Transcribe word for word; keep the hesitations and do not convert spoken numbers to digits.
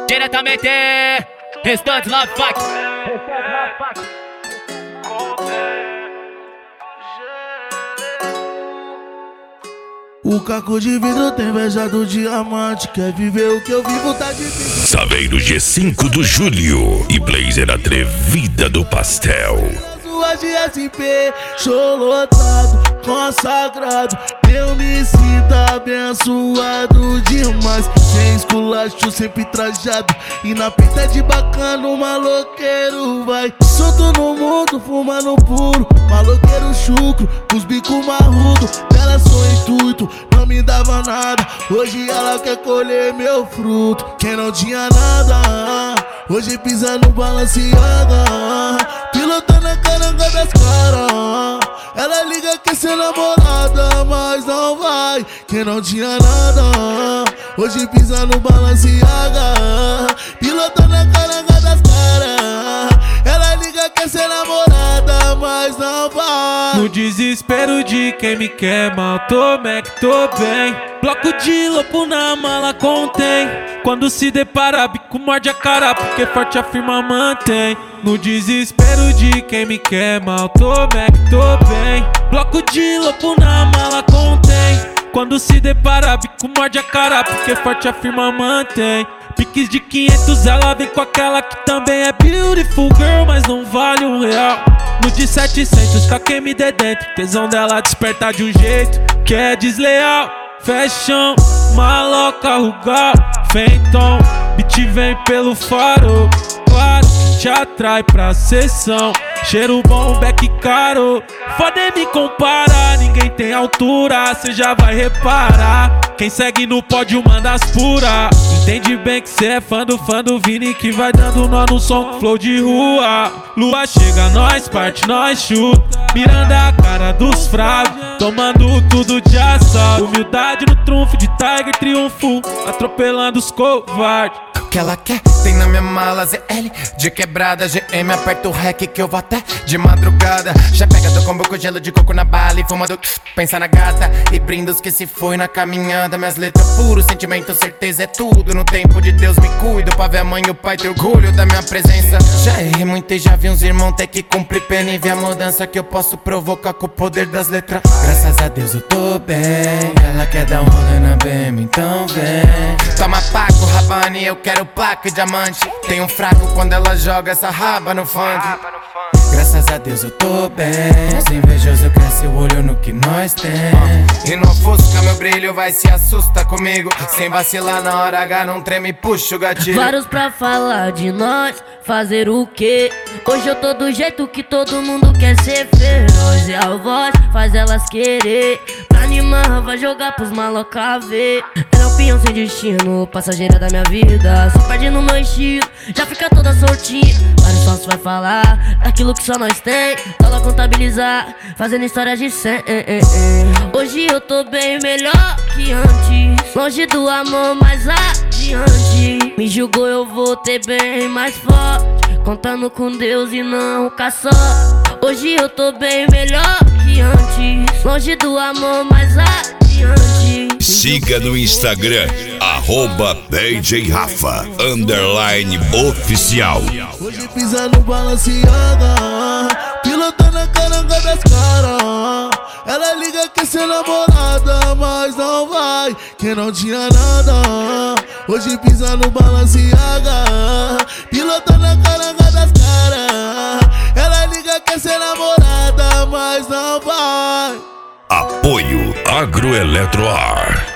Diretamente, Restante Love Fuck. O caco de vidro tem inveja do diamante. Quer viver o que eu vivo, tá difícil. Saveiro G cinco do Júlio e Blazer Atrevida do Pastel. Sua de S P, show lotado, consagrado. Eu me sinto abençoado demais. Sem esculacho, sempre trajado. E na pinta de bacana, o maloqueiro vai solto no mundo, fumando puro. Maloqueiro chucro, com os bicos marrudo. Dela sou intuito, não me dava nada. Hoje ela quer colher meu fruto. Quem não tinha nada, hoje pisa no Balenciaga. Pilotando a caranga das caras. Ela liga que é seu namorada, mas não vai. Quem não tinha nada, hoje pisa no Balenciaga. Pilotando a caranga das caras. Ela liga que é seu namorada, mas não vai. No desespero de quem me quer mal, tô Mac, tô bem. Bloco de lobo na mala contém. Quando se depara, bico morde a cara, porque forte a firma mantém. No desespero de quem me quer mal, tô Mac, tô bem. Bloco de lobo na mala contém. Quando se depara, bico morde a cara, porque forte a firma mantém. Piques de quinhentos, ela vem com aquela que também é beautiful girl, mas não vale um real. No de setecentos, com quem me dê dentro. Tesão dela desperta de um jeito que é desleal. Fashion, maloca, rugal, Fenton, beat vem pelo faro. Claro, te atrai pra sessão. Cheiro bom, beck caro. Foda é me comparar, ninguém tem altura, cê já vai reparar. Quem segue no pódio manda as pura. Entende bem que cê é fã do fã do Vini, que vai dando nó no som, flow de rua. Lua chega, nós parte, nós chuta. Miranda a cara dos fracos, tomando tudo de assalto. Humildade no trunfo de Tiger, triunfo, atropelando os covardes. O que ela quer, tem na minha mala Z L de quebrada, G M, aperta o rec que eu vou até de madrugada. Já pega do combo com gelo de coco na bala e fuma do pensa na gata. E brindos que se foi na caminhada. Minhas letras puro, sentimento, certeza é tudo. No tempo de Deus me cuido, pra ver a mãe e o pai ter orgulho da minha presença. Já errei muito e já vi uns irmãos ter que cumprir pena e ver a mudança que eu posso provocar com o poder das letras. Graças a Deus eu tô bem. Ela quer dar um rolê na B M, então vem. Toma Paco, Rabanne, eu quero placa e diamante. Tem um fraco quando ela joga essa raba no funk. Graças a Deus eu tô bem. Os invejosos cresce o olho no que nós tem. E não ofusca meu brilho, vai se assusta comigo. Sem vacilar na hora H, não treme, puxa o gatilho. Vários pra falar de nós, fazer o quê? Hoje eu tô do jeito que todo mundo quer ser feroz. E a voz faz elas querer. Pra animar, vai jogar pros maloca ver. Ela é um peão sem destino, passageira da minha vida. Só perde no meu estilo, já fica toda soltinha. Vários sócios vai falar daquilo que só nós tem. Dólar contabilizar, fazendo histórias de cem. Hoje eu tô bem melhor que antes. Longe do amor, mais adiante. Me julgou, eu vou ter bem mais forte. Contando com Deus e não com a sorte. Hoje eu tô bem melhor que antes. Longe do amor, mais adiante. Siga no Instagram, arroba D J Rafa, underline oficial. Hoje pisa no Balenciaga, pilotando a caranga das caras. Ela liga que é seu namorada, mas não vai. Quem não tinha nada, hoje pisa no Balenciaga, pilotando a caranga das caras. Ela liga que é seu namorada, mas não vai. Apoio Agroeletroar.